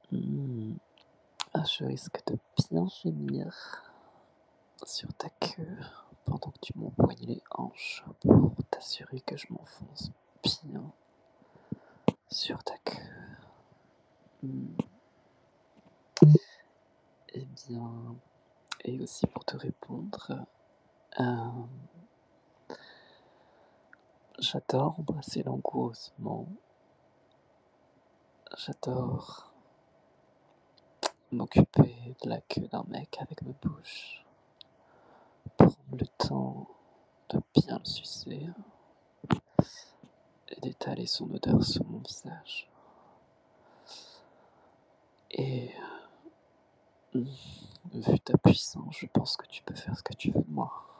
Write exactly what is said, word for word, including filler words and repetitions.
Mmh. Ah, je risque de bien gémir sur ta queue pendant que tu m'empoignes les hanches pour t'assurer que je m'enfonce bien sur ta queue. Mmh. Eh bien, et aussi pour te répondre, hem, j'adore embrasser langoureusement. J'adore m'occuper de la queue d'un mec avec ma bouche, prendre le temps de bien le sucer et d'étaler son odeur sur mon visage. Et mmh, vu ta puissance, je pense que tu peux faire ce que tu veux de moi.